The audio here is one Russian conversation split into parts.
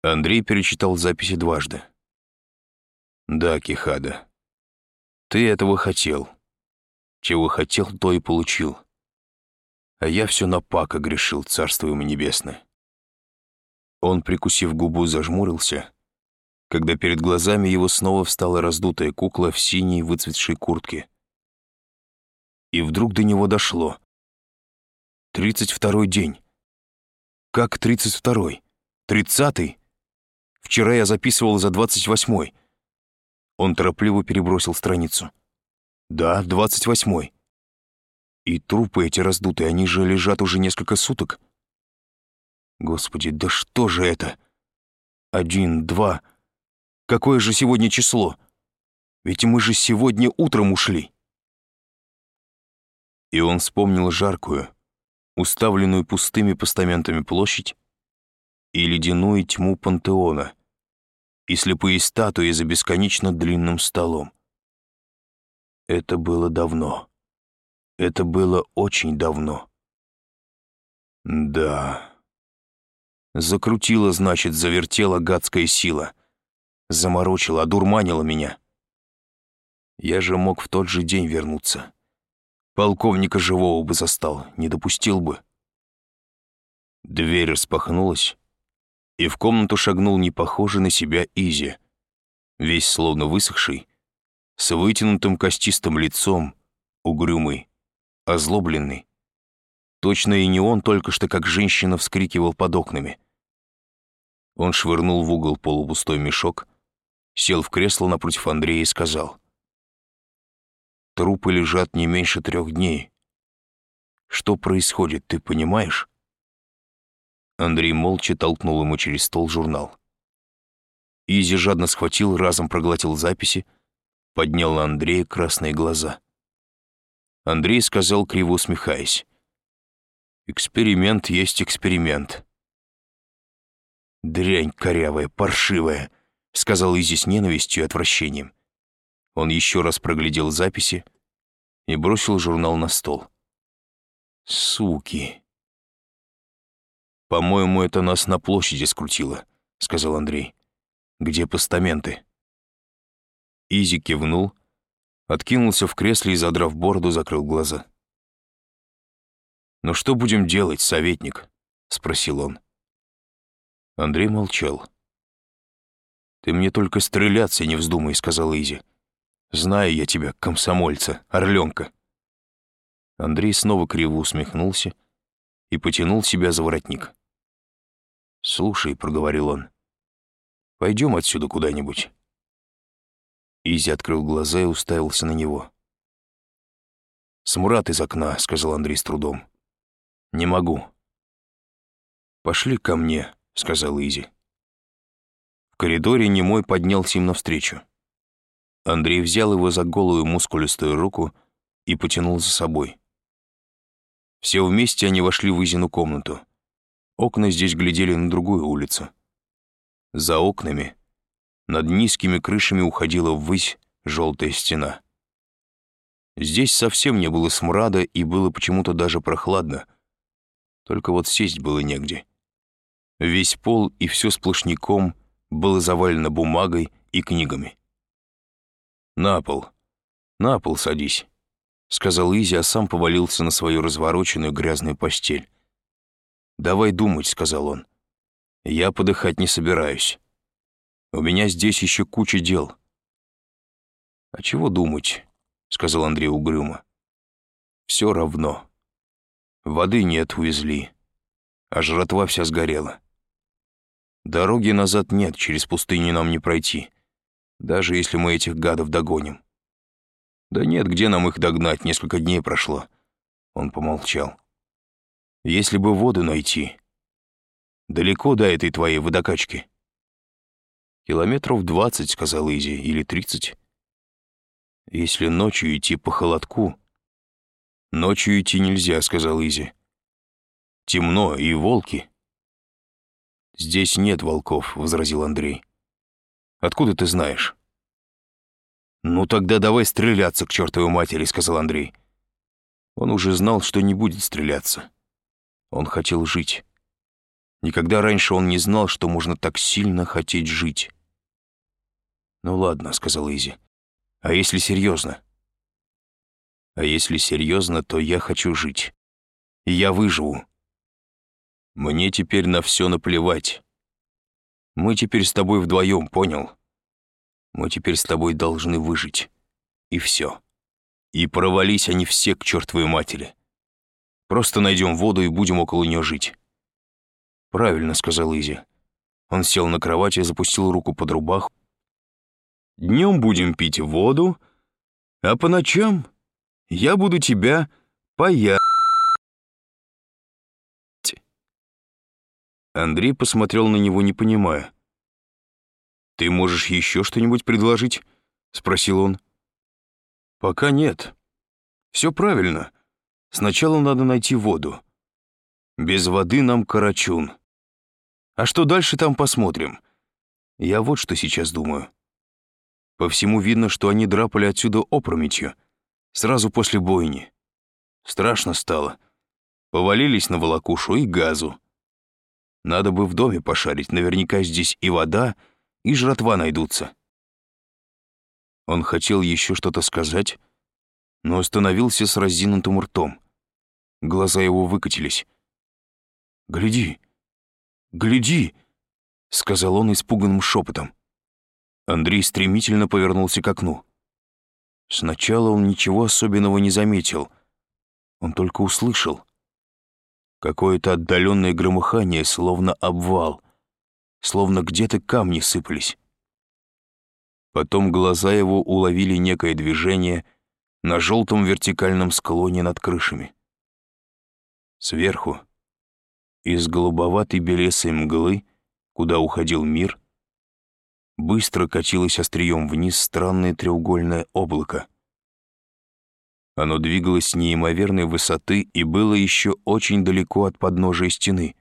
Андрей перечитал записи дважды. «Да, Кихада, ты этого хотел. Чего хотел, то и получил. А я все на Пака грешил, царство ему небесное». Он, прикусив губу, зажмурился, когда перед глазами его снова встала раздутая кукла в синей выцветшей куртке. И вдруг до него дошло. 32-й день. Как 32-й? 30-й? Вчера я записывал за 28-й. Он торопливо перебросил страницу. Да, 28-й. И трупы эти раздутые, они же лежат уже несколько суток. Господи, да что же это? 1, 2. Какое же сегодня число? Ведь мы же сегодня утром ушли. И он вспомнил жаркую, уставленную пустыми постаментами площадь и ледяную тьму пантеона, и слепые статуи за бесконечно длинным столом. Это было давно. Это было очень давно. Да. Закрутила, значит, завертела гадская сила. Заморочила, одурманила меня. Я же мог в тот же день вернуться. Полковника живого бы застал, не допустил бы. Дверь распахнулась, и в комнату шагнул непохожий на себя Изи, весь словно высохший, с вытянутым костистым лицом, угрюмый, озлобленный. Точно и не он только что как женщина вскрикивал под окнами. Он швырнул в угол полупустой мешок, сел в кресло напротив Андрея и сказал: «Трупы лежат не меньше 3 дней. Что происходит, ты понимаешь?» Андрей молча толкнул ему через стол журнал. Изи жадно схватил, разом проглотил записи, поднял на Андрея красные глаза. Андрей сказал, криво усмехаясь: «Эксперимент есть эксперимент». «Дрянь корявая, паршивая», — сказал Изи с ненавистью и отвращением. Он еще раз проглядел записи и бросил журнал на стол. «Суки!» «По-моему, это нас на площади скрутило», — сказал Андрей. «Где постаменты?» Изи кивнул, откинулся в кресле и, задрав бороду, закрыл глаза. «Ну что будем делать, советник?» — спросил он. Андрей молчал. «Ты мне только стреляться не вздумай», — сказал Изи. «Знаю я тебя, комсомольца, орленка». Андрей снова криво усмехнулся и потянул себя за воротник. «Слушай», — проговорил он, — «пойдем отсюда куда-нибудь». Изи открыл глаза и уставился на него. «Смрад из окна», — сказал Андрей с трудом. «Не могу». «Пошли ко мне», — сказал Изи. В коридоре немой поднялся им навстречу. Андрей взял его за голую мускулистую руку и потянул за собой. Все вместе они вошли в Изину комнату. Окна здесь глядели на другую улицу. За окнами, над низкими крышами, уходила ввысь желтая стена. Здесь совсем не было смрада и было почему-то даже прохладно. Только вот сесть было негде. Весь пол и все сплошняком было завалено бумагой и книгами. На пол садись», — сказал Изи, а сам повалился на свою развороченную грязную постель. «Давай думать», — сказал он. «Я подыхать не собираюсь. У меня здесь еще куча дел». «А чего думать?» — сказал Андрей угрюмо. «Все равно. Воды нет, увезли, а жратва вся сгорела. Дороги назад нет, через пустыню нам не пройти, даже если мы этих гадов догоним». «Да нет, где нам их догнать, несколько дней прошло». Он помолчал. «Если бы воду найти. Далеко до этой твоей водокачки?» «Километров 20, — сказал Изи, — или 30. Если ночью идти по холодку...» «Ночью идти нельзя, — сказал Изи. Темно, и волки». «Здесь нет волков, — возразил Андрей. Откуда ты знаешь?» «Ну тогда давай стреляться к чертовой матери, — сказал Андрей. Он уже знал, что не будет стреляться. Он хотел жить. Никогда раньше он не знал, что можно так сильно хотеть жить. «Ну ладно», — сказал Изи. «А если серьезно?» «А если серьезно, то я хочу жить. И я выживу. Мне теперь на все наплевать. Мы теперь с тобой вдвоем, понял? Мы теперь с тобой должны выжить. И все. И провались они все к чертовой матери. Просто найдем воду и будем около нее жить». «Правильно», — сказал Изи. Он сел на кровати, запустил руку под рубаху. «Днем будем пить воду, а по ночам я буду тебя паять». Андрей посмотрел на него, не понимая. «Ты можешь еще что-нибудь предложить?» — спросил он. «Пока нет. Все правильно. Сначала надо найти воду. Без воды нам карачун. А что дальше, там посмотрим. Я вот что сейчас думаю. По всему видно, что они драпали отсюда опрометью, сразу после бойни. Страшно стало. Повалились на волокушу и газу. Надо бы в доме пошарить, наверняка здесь и вода, и жратва найдутся». Он хотел еще что-то сказать, но остановился с разинутым ртом. Глаза его выкатились. «Гляди! Гляди!» — сказал он испуганным шепотом. Андрей стремительно повернулся к окну. Сначала он ничего особенного не заметил. Он только услышал какое-то отдаленное громыхание, словно обвал, словно где-то камни сыпались. Потом глаза его уловили некое движение на желтом вертикальном склоне над крышами. Сверху, из голубоватой белесой мглы, куда уходил мир, быстро катилось острием вниз странное треугольное облако. Оно двигалось с неимоверной высоты и было еще очень далеко от подножия стены.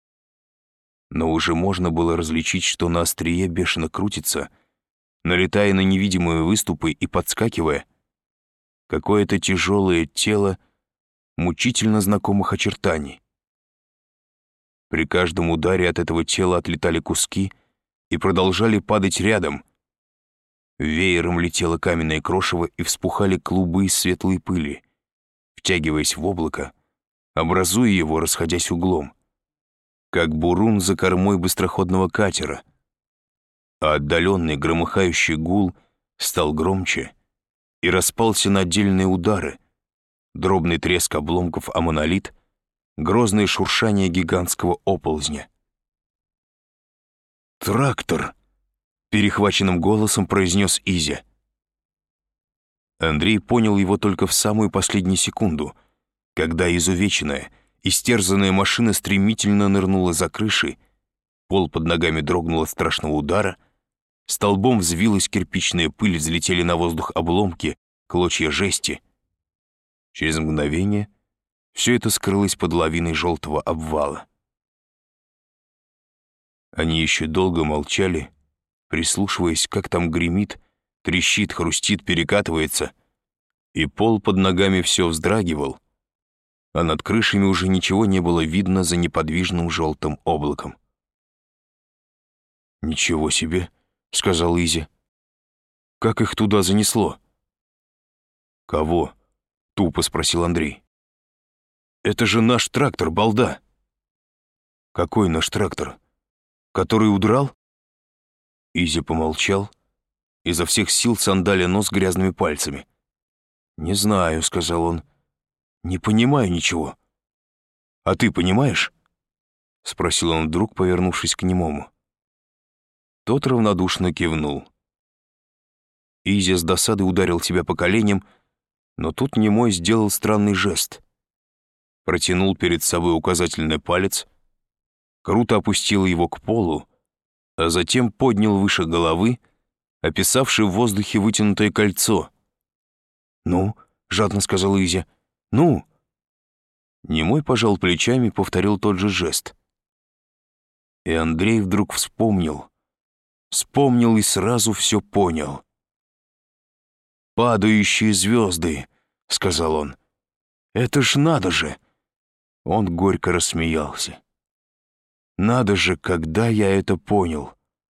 Но уже можно было различить, что на острие бешено крутится, налетая на невидимые выступы и подскакивая, какое-то тяжелое тело мучительно знакомых очертаний. При каждом ударе от этого тела отлетали куски и продолжали падать рядом. Веером летело каменное крошево и вспухали клубы из светлой пыли, втягиваясь в облако, образуя его, расходясь углом, как бурун за кормой быстроходного катера. А отдаленный громыхающий гул стал громче и распался на отдельные удары, дробный треск обломков о монолит, грозное шуршание гигантского оползня. «Трактор!» — перехваченным голосом произнес Изя. Андрей понял его только в самую последнюю секунду, когда изувеченная, истерзанная машина стремительно нырнула за крыши, пол под ногами дрогнул от страшного удара, столбом взвилась кирпичная пыль, взлетели на воздух обломки, клочья жести. Через мгновение все это скрылось под лавиной желтого обвала. Они еще долго молчали, прислушиваясь, как там гремит, трещит, хрустит, перекатывается, и пол под ногами все вздрагивал, а над крышами уже ничего не было видно за неподвижным желтым облаком. «Ничего себе», — сказал Изи. «Как их туда занесло?» «Кого?» — тупо спросил Андрей. «Это же наш трактор, балда!» «Какой наш трактор? Который удрал?» Изи помолчал, изо всех сил сандаля нос грязными пальцами. «Не знаю», — сказал он. «Не понимаю ничего». «А ты понимаешь?» — спросил он вдруг, повернувшись к немому. Тот равнодушно кивнул. Изи с досады ударил себя по коленям, но тут немой сделал странный жест. Протянул перед собой указательный палец, круто опустил его к полу, а затем поднял выше головы, описавший в воздухе вытянутое кольцо. «Ну?» — жадно сказал Изя. «Ну?» Немой пожал плечами, повторил тот же жест. И Андрей вдруг вспомнил и сразу все понял. «Падающие звезды», — сказал он. «Это ж надо же!» Он горько рассмеялся. Надо же, когда я это понял.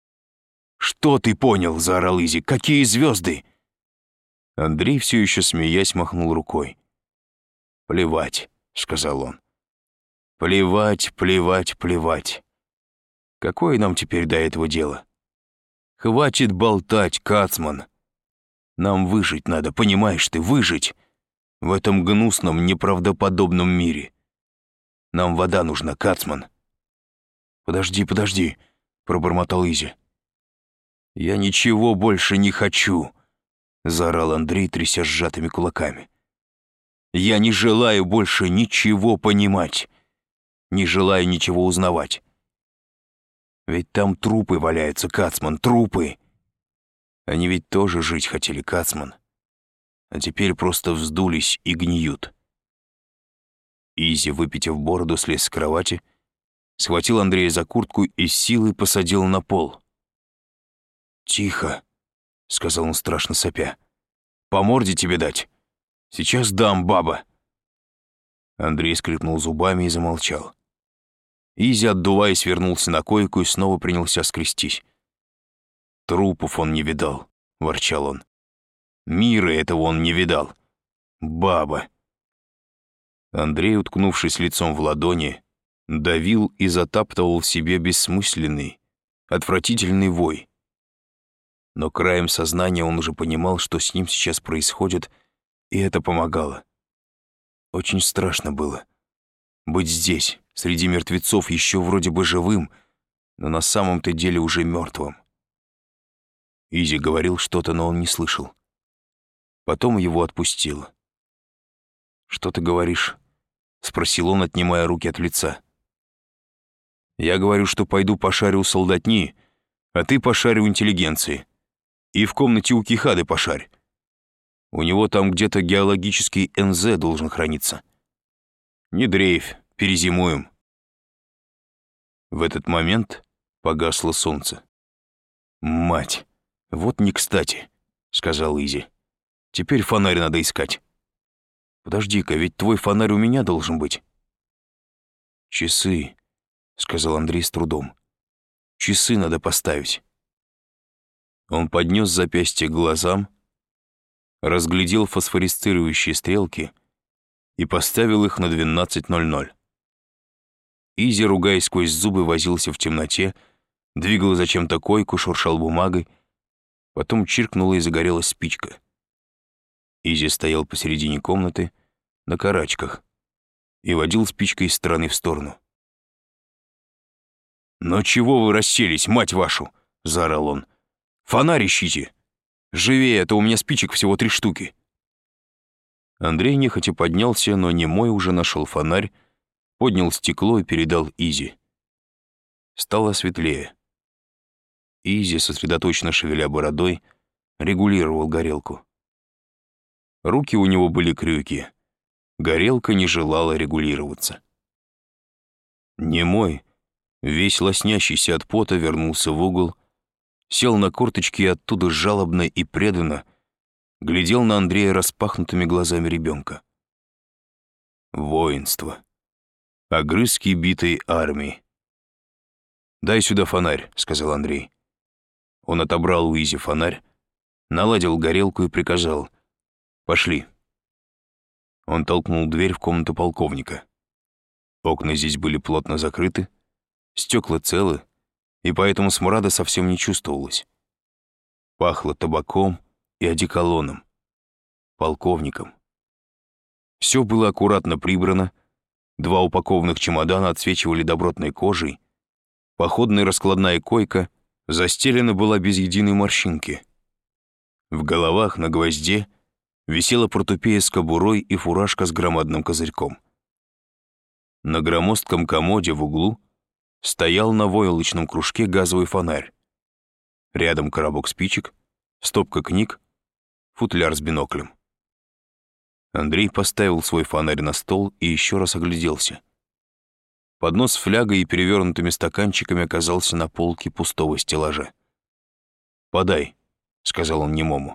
«Что ты понял?» — заорал Изи. «Какие звезды?» Андрей, все еще смеясь, махнул рукой. «Плевать», — сказал он. «Плевать, плевать, плевать. Какое нам теперь до этого дело? Хватит болтать, Кацман. Нам выжить надо, понимаешь ты, выжить в этом гнусном, неправдоподобном мире. Нам вода нужна, Кацман». «Подожди, подожди», — пробормотал Изи. «Я ничего больше не хочу», — заорал Андрей, тряся сжатыми кулаками. «Я не желаю больше ничего понимать, не желаю ничего узнавать. Ведь там трупы валяются, Кацман, трупы. Они ведь тоже жить хотели, Кацман, а теперь просто вздулись и гниют». Изи, выпитив бороду, слез с кровати, схватил Андрея за куртку и с силой посадил на пол. «Тихо», — сказал он, страшно сопя. «По морде тебе дать? Сейчас дам, баба». Андрей скрипнул зубами и замолчал. Изи, отдуваясь, вернулся на койку и снова принялся скрестись. «Трупов он не видал», — ворчал он. «Мира этого он не видал. Баба». Андрей, уткнувшись лицом в ладони, давил и затаптывал в себе бессмысленный, отвратительный вой. Но краем сознания он уже понимал, что с ним сейчас происходит, и это помогало. Очень страшно было быть здесь, среди мертвецов, еще вроде бы живым, но на самом-то деле уже мертвым. Изи говорил что-то, но он не слышал. Потом его отпустило. «Что ты говоришь?» — спросил он, отнимая руки от лица. «Я говорю, что пойду пошарю у солдатни, а ты пошарю у интеллигенции. И в комнате у Кихады пошарь. У него там где-то геологический НЗ должен храниться. Не дрейфь, перезимуем». В этот момент погасло солнце. «Мать, вот не кстати», — сказал Изи. «Теперь фонарь надо искать». «Подожди-ка, ведь твой фонарь у меня должен быть». «Часы», — сказал Андрей с трудом. «Часы надо поставить». Он поднес запястье к глазам, разглядел фосфорисцирующие стрелки и поставил их на 12:00. Изи, ругаясь сквозь зубы, возился в темноте, двигал зачем-то койку, шуршал бумагой, потом чиркнула и загорелась спичка. Изи стоял посередине комнаты, на карачках, и водил спичкой из стороны в сторону. «Но чего вы расселись, мать вашу?» — заорал он. «Фонарь ищите! Живее, а то у меня спичек всего 3 штуки!» Андрей нехотя поднялся, но немой уже нашел фонарь, поднял стекло и передал Изи. Стало светлее. Изи, сосредоточенно шевеля бородой, регулировал горелку. Руки у него были крюки. Горелка не желала регулироваться. Немой, весь лоснящийся от пота, вернулся в угол, сел на корточки и оттуда жалобно и преданно глядел на Андрея распахнутыми глазами ребенка. Воинство. Огрызки битой армии. «Дай сюда фонарь», — сказал Андрей. Он отобрал у Изи фонарь, наладил горелку и приказал: «Пошли». Он толкнул дверь в комнату полковника. Окна здесь были плотно закрыты, стекла целы, и поэтому смрада совсем не чувствовалось. Пахло табаком и одеколоном, полковником. Все было аккуратно прибрано, 2 упакованных чемодана отсвечивали добротной кожей, походная раскладная койка застелена была без единой морщинки. В головах на гвозде висела портупея с кобурой и фуражка с громадным козырьком. На громоздком комоде в углу стоял на войлочном кружке газовый фонарь. Рядом коробок спичек, стопка книг, футляр с биноклем. Андрей поставил свой фонарь на стол и еще раз огляделся. Поднос с флягой и перевернутыми стаканчиками оказался на полке пустого стеллажа. «Подай», — сказал он немому.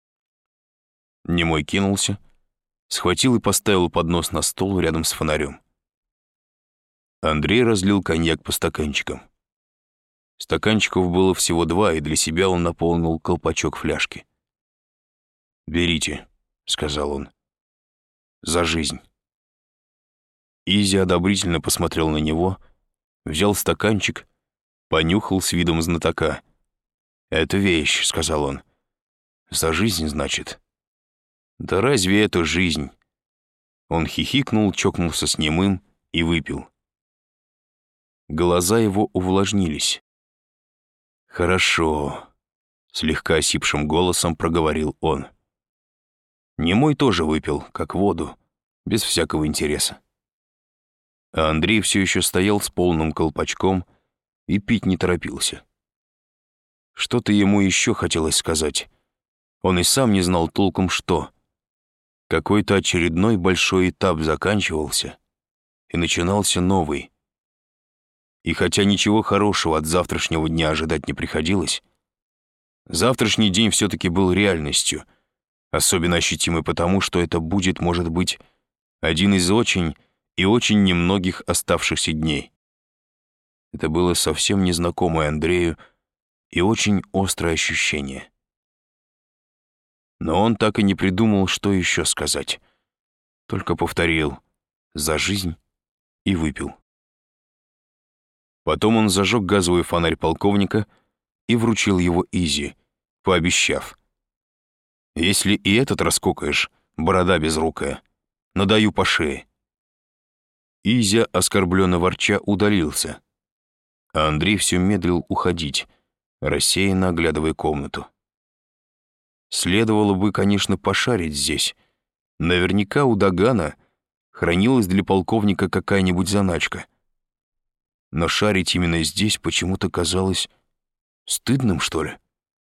Немой кинулся, схватил и поставил поднос на стол рядом с фонарем. Андрей разлил коньяк по стаканчикам. Стаканчиков было всего 2, и для себя он наполнил колпачок фляжки. «Берите», — сказал он, — «за жизнь». Изи одобрительно посмотрел на него, взял стаканчик, понюхал с видом знатока. «Это вещь», — сказал он. «За жизнь, значит?» «Да разве это жизнь?» Он хихикнул, чокнулся с немым и выпил. Глаза его увлажнились. «Хорошо», — слегка осипшим голосом проговорил он. Немой тоже выпил, как воду, без всякого интереса. А Андрей все еще стоял с полным колпачком и пить не торопился. Что-то ему еще хотелось сказать. Он и сам не знал толком, что. Какой-то очередной большой этап заканчивался, и начинался новый. И хотя ничего хорошего от завтрашнего дня ожидать не приходилось, завтрашний день все-таки был реальностью, особенно ощутимой потому, что это будет, может быть, один из очень и очень немногих оставшихся дней. Это было совсем незнакомое Андрею и очень острое ощущение. Но он так и не придумал, что еще сказать. Только повторил «за жизнь» и выпил. Потом он зажег газовый фонарь полковника и вручил его Изи, пообещав: «Если и этот раскокаешь, борода безрукая, надаю по шее». Изя, оскорбленно ворча, удалился, а Андрей все медлил уходить, рассеянно оглядывая комнату. Следовало бы, конечно, пошарить здесь. Наверняка у Дагана хранилась для полковника какая-нибудь заначка. Но шарить именно здесь почему-то казалось стыдным, что ли.